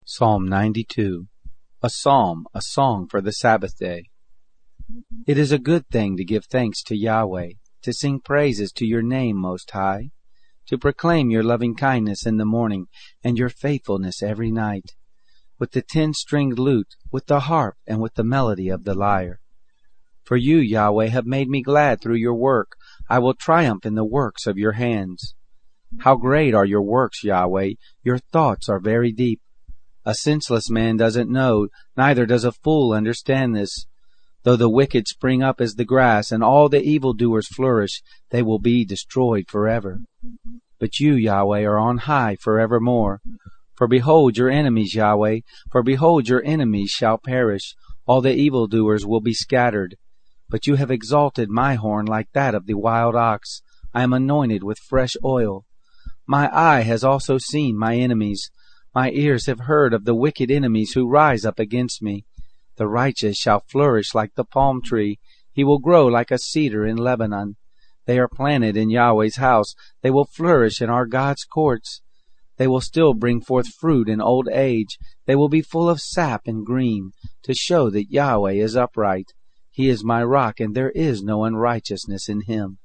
Psalm 92. A psalm, a song for the Sabbath day. It is a good thing to give thanks to Yahweh, to sing praises to your name most high, to proclaim your loving kindness in the morning, and your faithfulness every night, with the 10-stringed lute, with the harp, and with the melody of the lyre. For you, Yahweh, have made me glad through your work. I will triumph in the works of your hands. How great are your works, Yahweh! Your thoughts are very deep. A senseless man doesn't know, neither does a fool understand this. Though the wicked spring up as the grass, and all the evildoers flourish, they will be destroyed forever. But you, Yahweh, are on high forevermore. For behold your enemies, Yahweh, for behold your enemies shall perish. All the evildoers will be scattered. But you have exalted my horn like that of the wild ox. I am anointed with fresh oil. My eye has also seen my enemies. My ears have heard of the wicked enemies who rise up against me. The righteous shall flourish like the palm tree. He will grow like a cedar in Lebanon. They are planted in Yahweh's house. They will flourish in our God's courts. They will still bring forth fruit in old age. They will be full of sap and green, to show that Yahweh is upright. He is my rock, and there is no unrighteousness in him.